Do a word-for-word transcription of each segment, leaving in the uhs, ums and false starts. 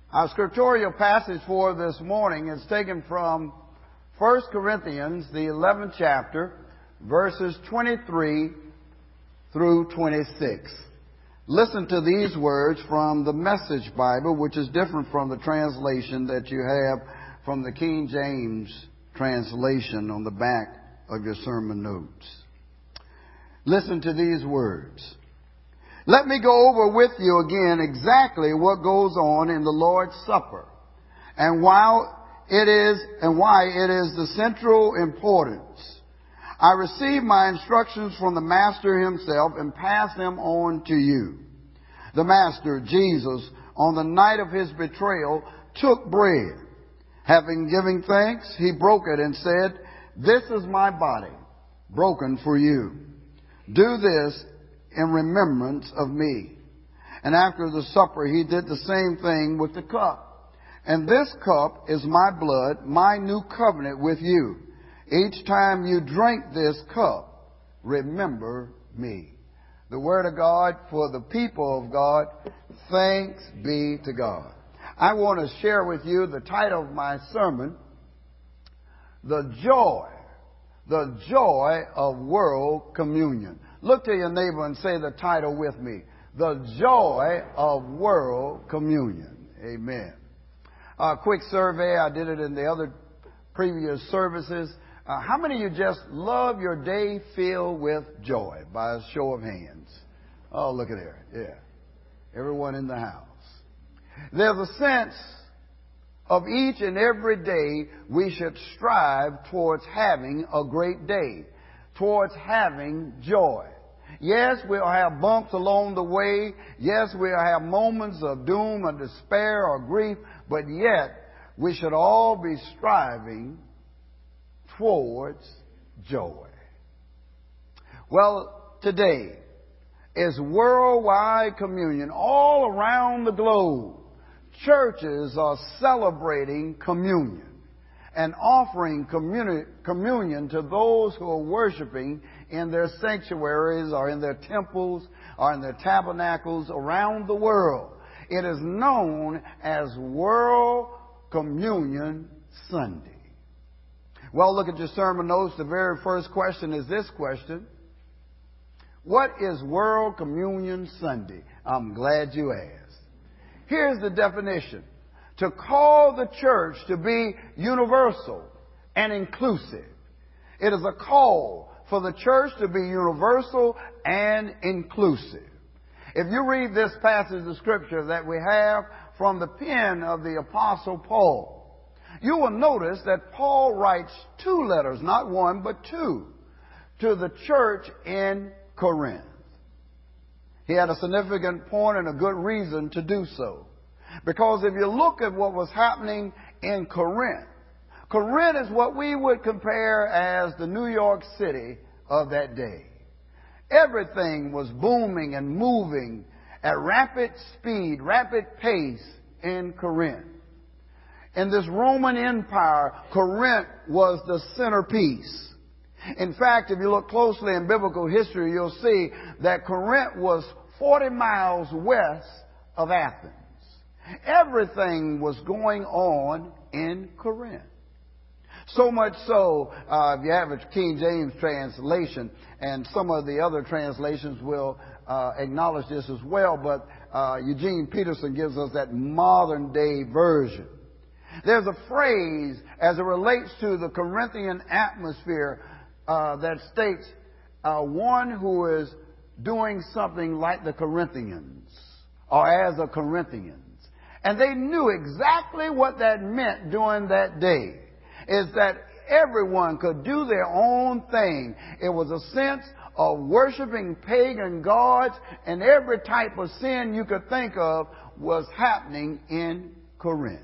Our scriptural passage for this morning is taken from First Corinthians, the eleventh chapter, verses twenty-three through twenty-six. Listen to these words from the Message Bible, which is different from the translation that you have from the King James translation on the back of your sermon notes. Listen to these words. Let me go over with you again exactly what goes on in the Lord's Supper and while it is and why it is the central importance. I received my instructions from the Master himself and passed them on to you. The Master, Jesus, on the night of his betrayal, took bread. Having given thanks, he broke it and said, "This is my body, broken for you. Do this in remembrance of me." And after the supper, he did the same thing with the cup. "And this cup is my blood, my new covenant with you. Each time you drink this cup, remember me." The word of God for the people of God. Thanks be to God. I want to share with you the title of my sermon, The Joy, the Joy of World Communion. Look to your neighbor and say the title with me. The Joy of World Communion. Amen. A quick survey. I did it in the other previous services. Uh, how many of you just love your day filled with joy? By a show of hands. Oh, look at there. Yeah. Everyone in the house. There's a sense of each and every day we should strive towards having a great day, towards having joy. Yes, we'll have bumps along the way. Yes, we'll have moments of doom or despair or grief, but yet we should all be striving towards joy. Well, today is worldwide communion. All around the globe, churches are celebrating communion and offering communi- communion to those who are worshiping in their sanctuaries or in their temples or in their tabernacles around the world. It is known as World Communion Sunday. Well, look at your sermon notes. The very first question is this question. What is World Communion Sunday? I'm glad you asked. Here's the definition. To call the church to be universal and inclusive. It is a call for the church to be universal and inclusive. If you read this passage of Scripture that we have from the pen of the Apostle Paul, you will notice that Paul writes two letters, not one, but two, to the church in Corinth. He had a significant point and a good reason to do so. Because if you look at what was happening in Corinth, Corinth is what we would compare as the New York City of that day. Everything was booming and moving at rapid speed, rapid pace in Corinth. In this Roman Empire, Corinth was the centerpiece. In fact, if you look closely in biblical history, you'll see that Corinth was forty miles west of Athens. Everything was going on in Corinth. So much so, uh, if you have a King James translation, and some of the other translations will uh, acknowledge this as well, but uh, Eugene Peterson gives us that modern day version. There's a phrase as it relates to the Corinthian atmosphere uh, that states uh, one who is doing something like the Corinthians or as a Corinthians. And they knew exactly what that meant during that day, is that everyone could do their own thing. It was a sense of worshiping pagan gods, and every type of sin you could think of was happening in Corinth.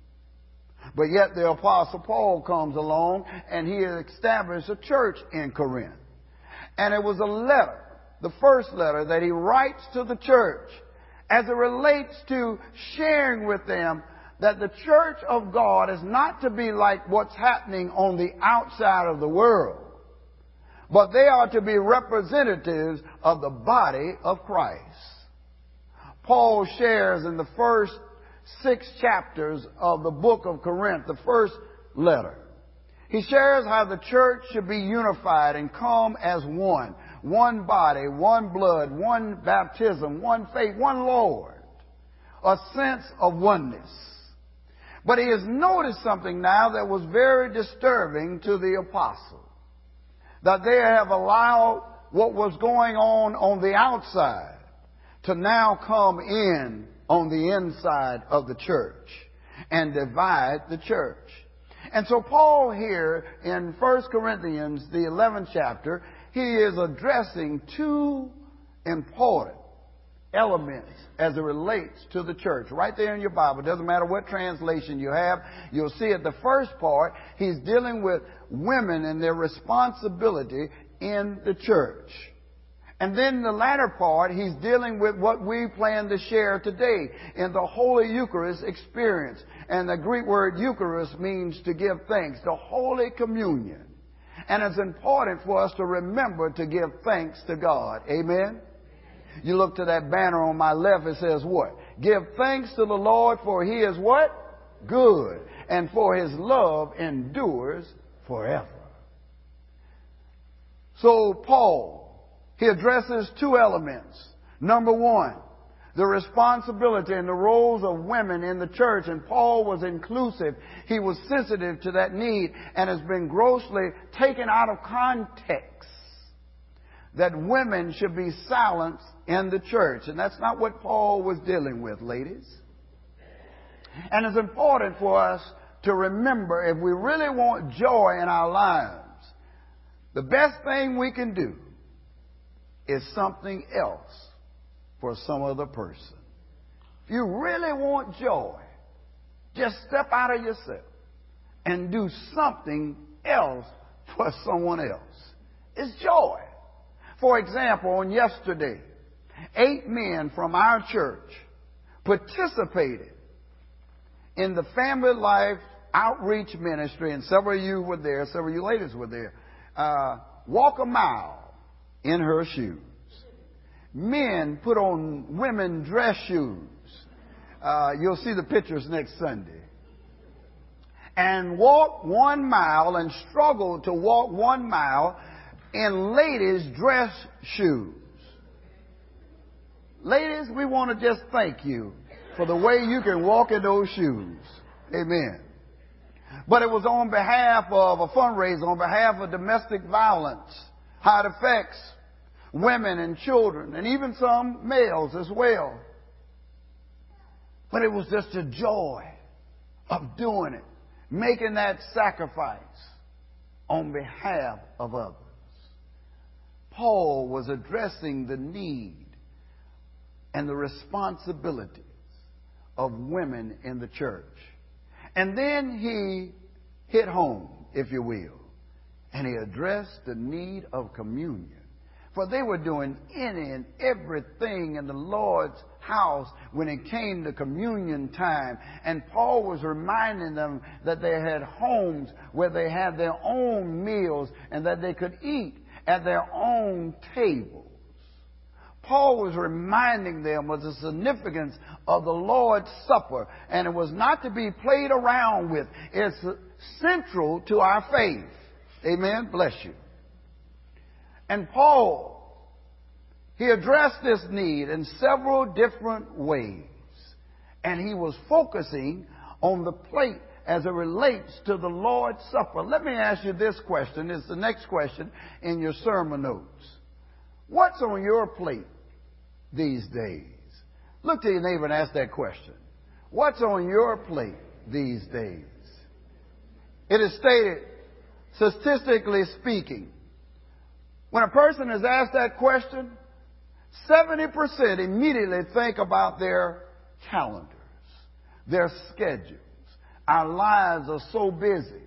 But yet the Apostle Paul comes along and he established a church in Corinth. And it was a letter, the first letter that he writes to the church as it relates to sharing with them that the church of God is not to be like what's happening on the outside of the world, but they are to be representatives of the body of Christ. Paul shares in the first six chapters of the book of Corinth, the first letter. He shares how the church should be unified and come as one. One body, one blood, one baptism, one faith, one Lord. A sense of oneness. But he has noticed something now that was very disturbing to the apostles. That they have allowed what was going on on the outside to now come in on the inside of the church and divide the church. And so Paul here in First Corinthians, the eleventh chapter, he is addressing two important elements as it relates to the church. Right there in your Bible. It doesn't matter what translation you have. You'll see at the first part, he's dealing with women and their responsibility in the church. And then the latter part, he's dealing with what we plan to share today in the Holy Eucharist experience. And the Greek word Eucharist means to give thanks, the Holy Communion. And it's important for us to remember to give thanks to God. Amen? You look to that banner on my left, it says what? Give thanks to the Lord, for He is what? Good. And for His love endures forever. So Paul, he addresses two elements. Number one, the responsibility and the roles of women in the church. And Paul was inclusive. He was sensitive to that need and has been grossly taken out of context that women should be silenced in the church. And that's not what Paul was dealing with, ladies. And it's important for us to remember, if we really want joy in our lives, the best thing we can do is something else for some other person. If you really want joy, just step out of yourself and do something else for someone else. It's joy. For example, on yesterday, eight men from our church participated in the Family Life Outreach Ministry, and several of you were there, several of you ladies were there. Uh, walk a mile in her shoes. Men put on women dress shoes. Uh, you'll see the pictures next Sunday. And walk one mile and struggle to walk one mile in ladies' dress shoes. Ladies, we want to just thank you for the way you can walk in those shoes. Amen. But it was on behalf of a fundraiser, on behalf of domestic violence, how it affects women and children, and even some males as well. But it was just a joy of doing it, making that sacrifice on behalf of others. Paul was addressing the need and the responsibilities of women in the church. And then he hit home, if you will, and he addressed the need of communion. For they were doing any and everything in the Lord's house when it came to communion time. And Paul was reminding them that they had homes where they had their own meals and that they could eat at their own tables. Paul was reminding them of the significance of the Lord's Supper, and it was not to be played around with. It's central to our faith. Amen? Bless you. And Paul, he addressed this need in several different ways, and he was focusing on the plate as it relates to the Lord's Supper. Let me ask you this question. It's the next question in your sermon notes. What's on your plate these days? Look to your neighbor and ask that question. What's on your plate these days? It is stated, statistically speaking, when a person is asked that question, seventy percent immediately think about their calendars, their schedules. Our lives are so busy.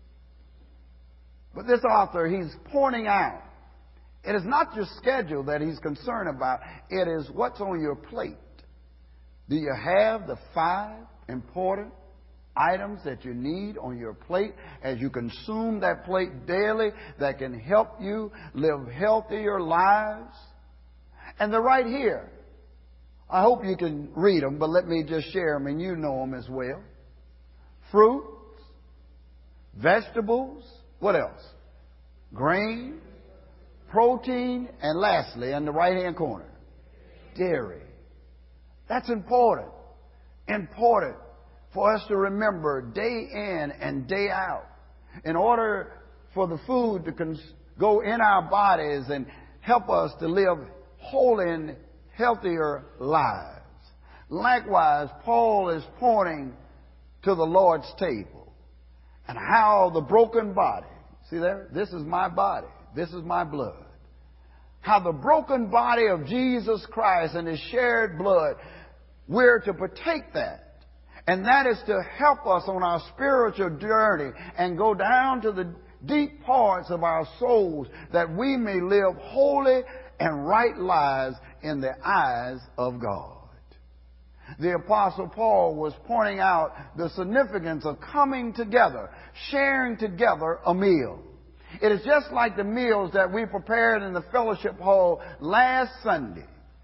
But this author, he's pointing out, it is not your schedule that he's concerned about. It is what's on your plate. Do you have the five important items that you need on your plate as you consume that plate daily that can help you live healthier lives? And they're right here. I hope you can read them, but let me just share them and you know them as well. Fruits, vegetables, what else? Grain, protein, and lastly, in the right-hand corner, dairy. That's important. Important for us to remember day in and day out. In order for the food to cons- go in our bodies and help us to live whole and healthier lives. Likewise, Paul is pointing to the Lord's table and how the broken body, see there? This is my body. This is my blood. How the broken body of Jesus Christ and His shared blood, we're to partake that. And that is to help us on our spiritual journey and go down to the deep parts of our souls that we may live holy and right lives in the eyes of God. The Apostle Paul was pointing out the significance of coming together, sharing together a meal. It is just like the meals that we prepared in the fellowship hall last Sunday.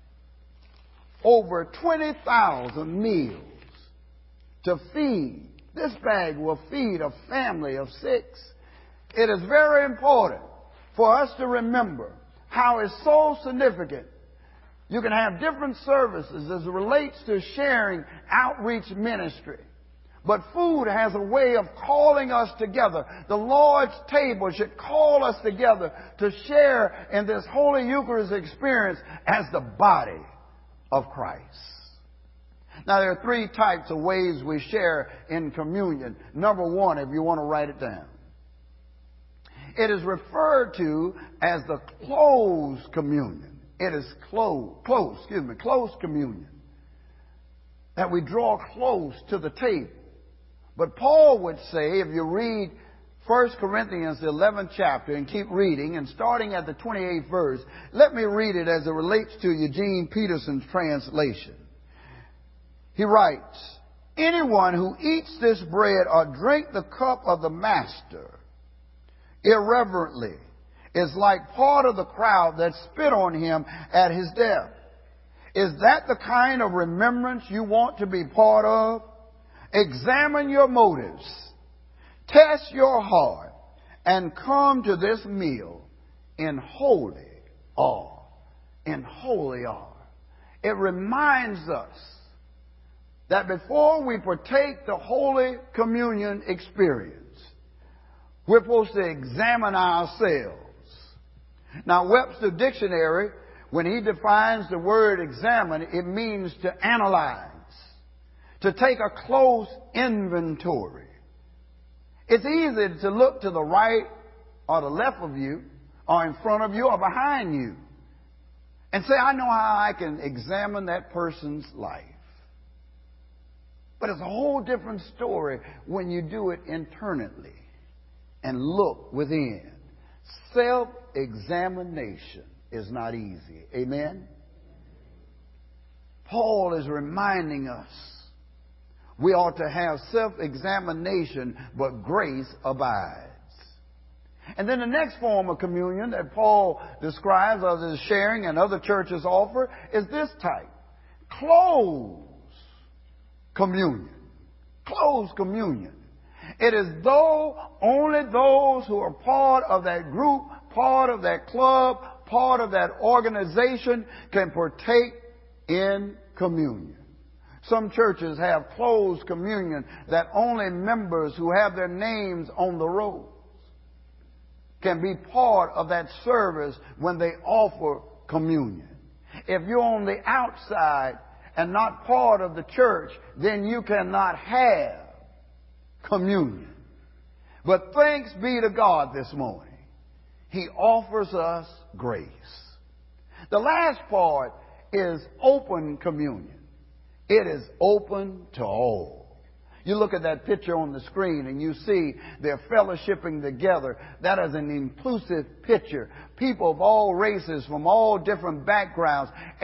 Over twenty thousand meals to feed. This bag will feed a family of six. It is very important for us to remember how it's so significant. You can have different services as it relates to sharing outreach ministry. But food has a way of calling us together. The Lord's table should call us together to share in this Holy Eucharist experience as the body of Christ. Now, there are three types of ways we share in communion. Number one, if you want to write it down. It is referred to as the close communion. It is close, close, excuse me, close communion. That we draw close to the table. But Paul would say, if you read First Corinthians, the eleventh chapter, and keep reading, and starting at the twenty-eighth verse, let me read it as it relates to Eugene Peterson's translation. He writes, anyone who eats this bread or drink the cup of the Master irreverently is like part of the crowd that spit on him at his death. Is that the kind of remembrance you want to be part of? Examine your motives, test your heart, and come to this meal in holy awe. In holy awe. It reminds us that before we partake the Holy Communion experience, we're supposed to examine ourselves. Now, Webster Dictionary, when he defines the word examine, it means to analyze, to take a close inventory. It's easy to look to the right or the left of you, or in front of you or behind you, and say, I know how I can examine that person's life. But it's a whole different story when you do it internally and look within. Self-examination is not easy. Amen? Paul is reminding us we ought to have self-examination, but grace abides. And then the next form of communion that Paul describes as sharing and other churches offer is this type. Close communion. Close communion. It is though only those who are part of that group, part of that club, part of that organization can partake in communion. Some churches have closed communion that only members who have their names on the rolls can be part of that service when they offer communion. If you're on the outside and not part of the church, then you cannot have communion. But thanks be to God this morning. He offers us grace. The last part is open communion. It is open to all. You look at that picture on the screen and you see they're fellowshipping together. That is an inclusive picture. People of all races from all different backgrounds and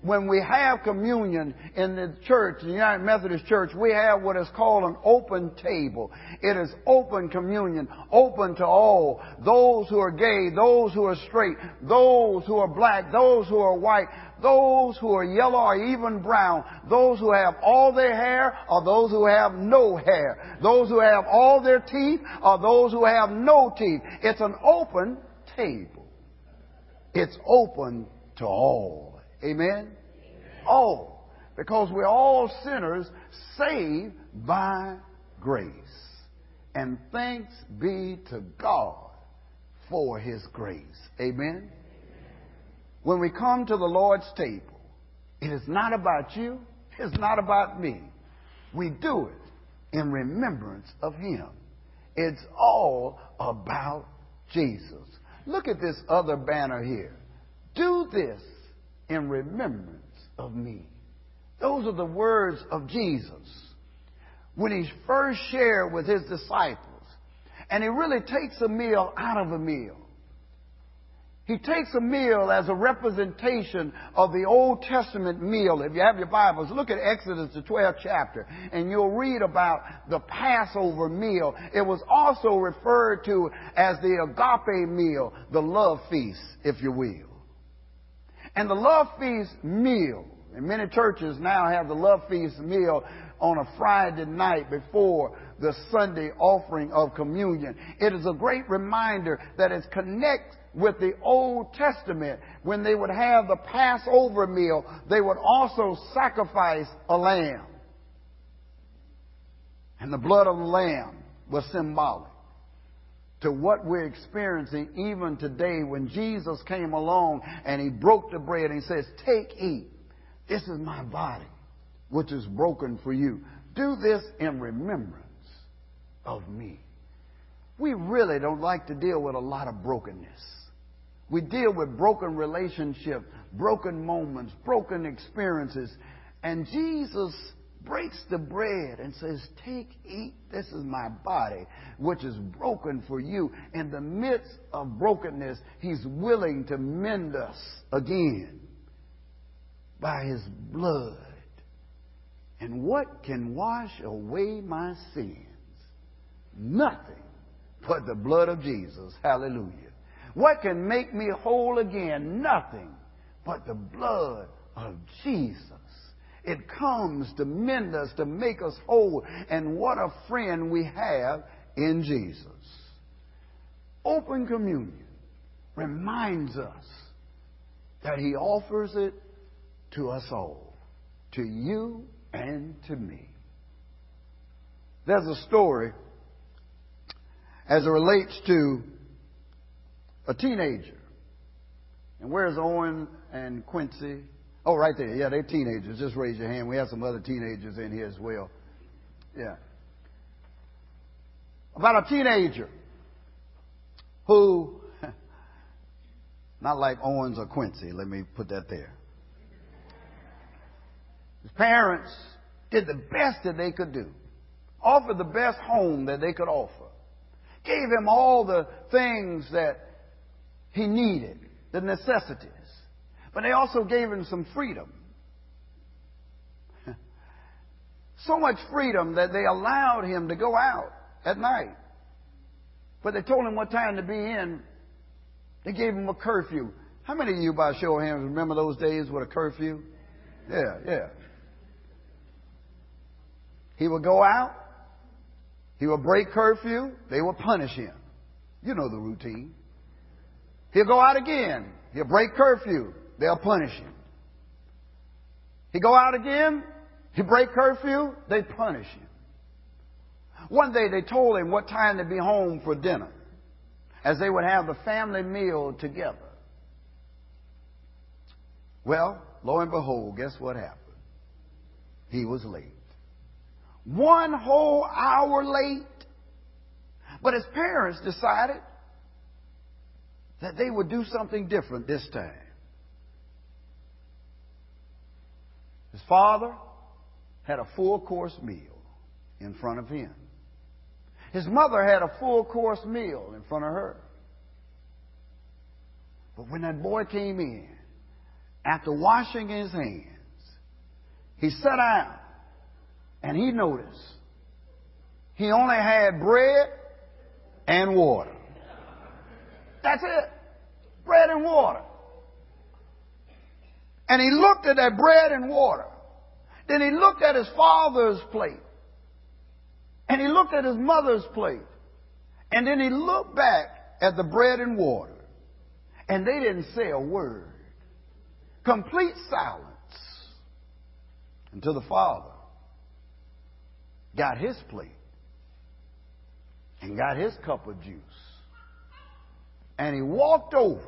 when we have communion in the church, the United Methodist Church, we have what is called an open table. It is open communion, open to all. Those who are gay, those who are straight, those who are black, those who are white, those who are yellow or even brown, those who have all their hair or those who have no hair, those who have all their teeth or those who have no teeth. It's an open table. It's open to all. Amen? Amen. All. Because we're all sinners saved by grace. And thanks be to God for His grace. Amen? Amen. When we come to the Lord's table, it is not about you. It's not about me. We do it in remembrance of Him. It's all about Jesus. Look at this other banner here. Do this in remembrance of me. Those are the words of Jesus when He first shared with His disciples. And He really takes a meal out of a meal. He takes a meal as a representation of the Old Testament meal. If you have your Bibles, look at Exodus, the twelfth chapter, and you'll read about the Passover meal. It was also referred to as the agape meal, the love feast, if you will. And the love feast meal, and many churches now have the love feast meal on a Friday night before the Sunday offering of communion. It is a great reminder that it connects with the Old Testament. When they would have the Passover meal, they would also sacrifice a lamb. And the blood of the lamb was symbolic to what we're experiencing even today when Jesus came along and He broke the bread and He says, take, eat. This is my body, which is broken for you. Do this in remembrance of me. We really don't like to deal with a lot of brokenness. We deal with broken relationships, broken moments, broken experiences. And Jesus breaks the bread and says, take, eat, this is my body, which is broken for you. In the midst of brokenness, He's willing to mend us again by His blood. And what can wash away my sins? Nothing but the blood of Jesus. Hallelujah. What can make me whole again? Nothing but the blood of Jesus. It comes to mend us, to make us whole. And what a friend we have in Jesus. Open communion reminds us that He offers it to us all, to you and to me. There's a story as it relates to a teenager. And where's Owen and Quincy? Oh, right there. Yeah, they're teenagers. Just raise your hand. We have some other teenagers in here as well. Yeah. About a teenager who, not like Owens or Quincy, let me put that there. His parents did the best that they could do. Offered the best home that they could offer. Gave him all the things that he needed, the necessities. But they also gave him some freedom. So much freedom that they allowed him to go out at night. But they told him what time to be in. They gave him a curfew. How many of you, by show of hands, remember those days with a curfew? Yeah, yeah. He would go out. He would break curfew. They would punish him. You know the routine. He'll go out again. He'll break curfew. They'll punish him. He'll go out again. He'll break curfew. They punish him. One day they told him what time to be home for dinner, as they would have the family meal together. Well, lo and behold, guess what happened? He was late. One whole hour late. But his parents decided that they would do something different this time. His father had a full course meal in front of him. His mother had a full course meal in front of her. But when that boy came in, after washing his hands, he sat down and he noticed he only had bread and water. That's it. Bread and water. And he looked at that bread and water. Then he looked at his father's plate. And he looked at his mother's plate. And then he looked back at the bread and water. And they didn't say a word. Complete silence. Until the father got his plate and got his cup of juice. And he walked over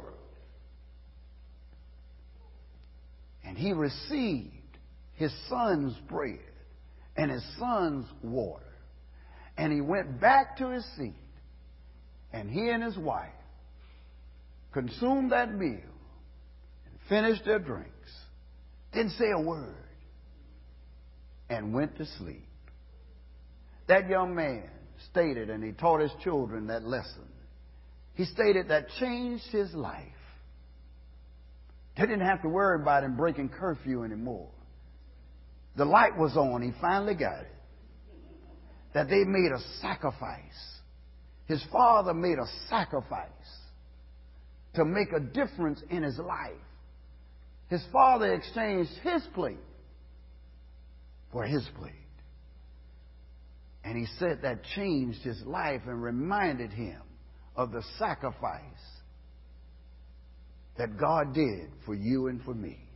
and he received his son's bread and his son's water. And he went back to his seat, and he and his wife consumed that meal and finished their drinks, didn't say a word, and went to sleep. That young man stated, and he taught his children that lesson. He stated that changed his life. They didn't have to worry about him breaking curfew anymore. The light was on. He finally got it. That they made a sacrifice. His father made a sacrifice to make a difference in his life. His father exchanged his plate for his plate. And he said that changed his life and reminded him of the sacrifice that God did for you and for me.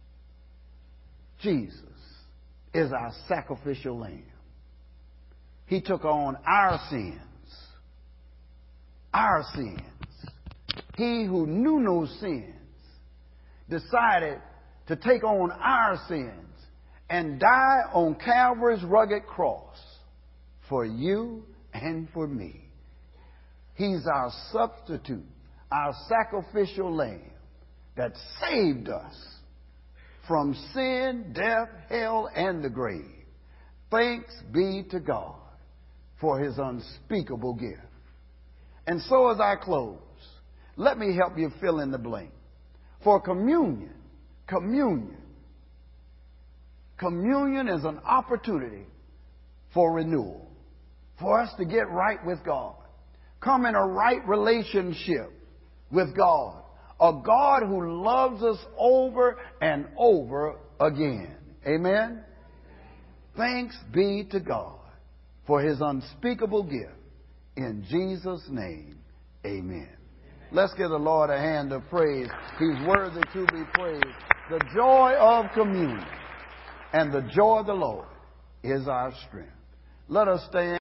Jesus is our sacrificial lamb. He took on our sins. Our sins. He who knew no sins decided to take on our sins and die on Calvary's rugged cross for you and for me. He's our substitute, our sacrificial lamb that saved us from sin, death, hell, and the grave. Thanks be to God for his unspeakable gift. And so as I close, let me help you fill in the blank. For communion, communion, communion is an opportunity for renewal, for us to get right with God, come in a right relationship with God, a God who loves us over and over again. Amen? Thanks be to God for his unspeakable gift. In Jesus' name, amen. Let's give the Lord a hand of praise. He's worthy to be praised. The joy of communion and the joy of the Lord is our strength. Let us stand.